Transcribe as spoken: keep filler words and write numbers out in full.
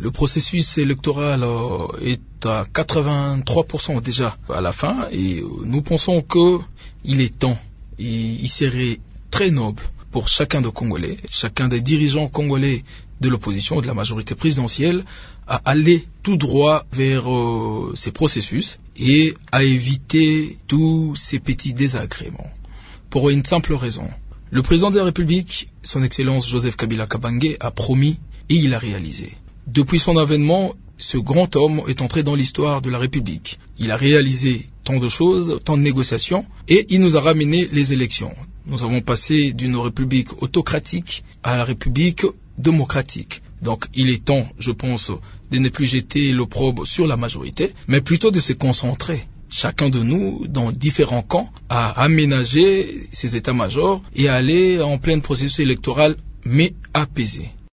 Le processus électoral euh, est à quatre-vingt-trois pour cent déjà à la fin et nous pensons qu'il est temps et il serait très noble pour chacun des Congolais, chacun des dirigeants congolais de l'opposition, de la majorité présidentielle, à aller tout droit vers euh, ces processus et à éviter tous ces petits désagréments. Pour une simple raison. Le président de la République, son Excellence Joseph Kabila Kabange, a promis et il a réalisé. Depuis son avènement, ce grand homme est entré dans l'histoire de la République. Il a réalisé tant de choses, tant de négociations, et il nous a ramené les élections. Nous avons passé d'une République autocratique à la République démocratique. Donc il est temps, je pense, de ne plus jeter l'opprobre sur la majorité, mais plutôt de se concentrer, chacun de nous, dans différents camps, à aménager ces états-majors et à aller en plein processus électoral, mais apaisé.